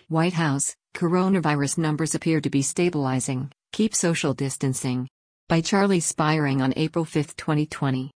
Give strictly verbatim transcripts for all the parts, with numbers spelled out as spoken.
White House, coronavirus numbers appear to be stabilizing. Keep social distancing. By Charlie Spiring on April fifth, twenty twenty.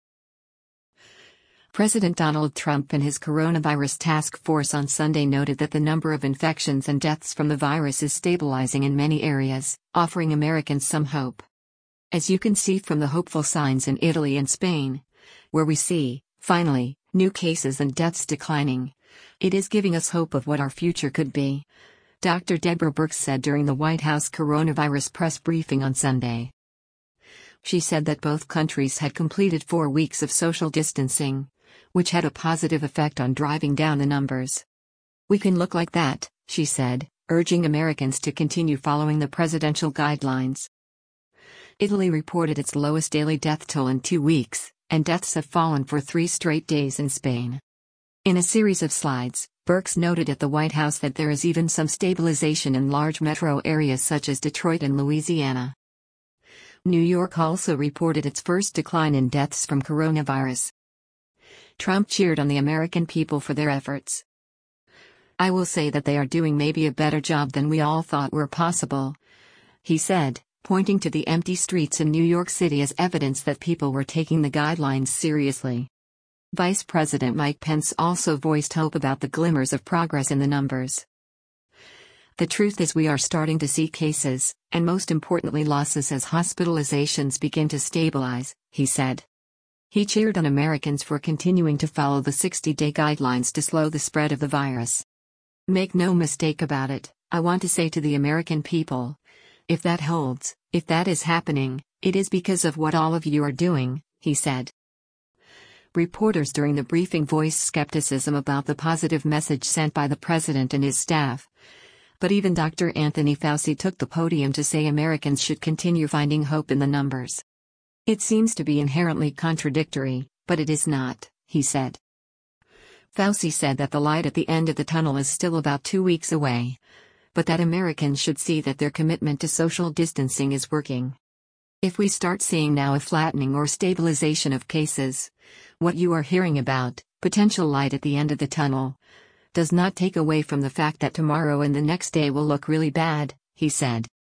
President Donald Trump and his coronavirus task force on Sunday noted that the number of infections and deaths from the virus is stabilizing in many areas, offering Americans some hope. As you can see from the hopeful signs in Italy and Spain, where we see, finally, new cases and deaths declining, it is giving us hope of what our future could be, Doctor Deborah Birx said during the White House coronavirus press briefing on Sunday. She said that both countries had completed four weeks of social distancing, which had a positive effect on driving down the numbers. We can look like that, she said, urging Americans to continue following the presidential guidelines. Italy reported its lowest daily death toll in two weeks, and deaths have fallen for three straight days in Spain. In a series of slides, Birx noted at the White House that there is even some stabilization in large metro areas such as Detroit and Louisiana. New York also reported its first decline in deaths from coronavirus. Trump cheered on the American people for their efforts. "I will say that they are doing maybe a better job than we all thought were possible," he said, pointing to the empty streets in New York City as evidence that people were taking the guidelines seriously. Vice President Mike Pence also voiced hope about the glimmers of progress in the numbers. "The truth is we are starting to see cases, and most importantly losses as hospitalizations begin to stabilize," he said. He cheered on Americans for continuing to follow the sixty-day guidelines to slow the spread of the virus. "Make no mistake about it, I want to say to the American people, if that holds, if that is happening, it is because of what all of you are doing," he said. Reporters during the briefing voiced skepticism about the positive message sent by the president and his staff. But even Doctor Anthony Fauci took the podium to say Americans should continue finding hope in the numbers. "It seems to be inherently contradictory, but it is not," he said. Fauci said that the light at the end of the tunnel is still about two weeks away, but that Americans should see that their commitment to social distancing is working. "If we start seeing now a flattening or stabilization of cases, what you are hearing about, potential light at the end of the tunnel, does not take away from the fact that tomorrow and the next day will look really bad," he said.